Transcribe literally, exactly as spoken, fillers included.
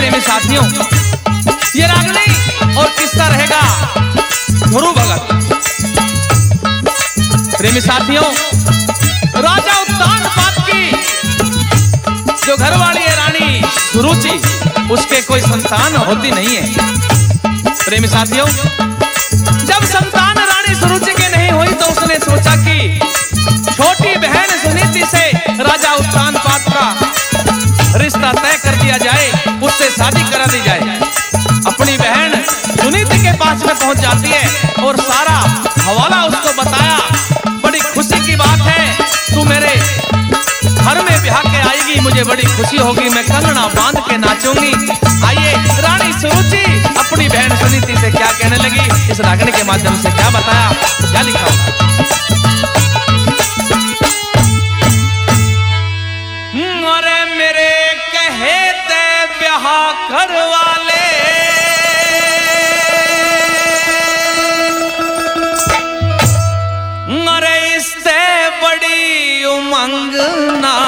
प्रेमी साथियों, ये रागनी और किस्सा रहेगा ध्रुव भगत। प्रेमी साथियों, राजा उत्तानपाद की जो घरवाली है रानी सुरुचि, उसके कोई संतान होती नहीं है। प्रेमी साथियों, जब संतान रानी सुरुचि के नहीं हुई तो उसने सोचा कि छोटी बहन सुनीति से राजा उत्तानपाद का रिश्ता तय कर दिया जाए, उससे शादी करा दी जाए। अपनी बहन सुनीति के पास में पहुंच जाती है और सारा हवाला उसको बताया। बड़ी खुशी की बात है, तू मेरे घर में ब्याह के आएगी, मुझे बड़ी खुशी होगी, मैं कंगना बांध के नाचूंगी। आइए, रानी सुरुचि अपनी बहन सुनीति से क्या कहने लगी, इस रागनी के माध्यम से क्या बताया, क्या लिखा होगा। अरे मेरे कहे ते ब्याह करवाले, अरे इससे बड़ी उमंग ना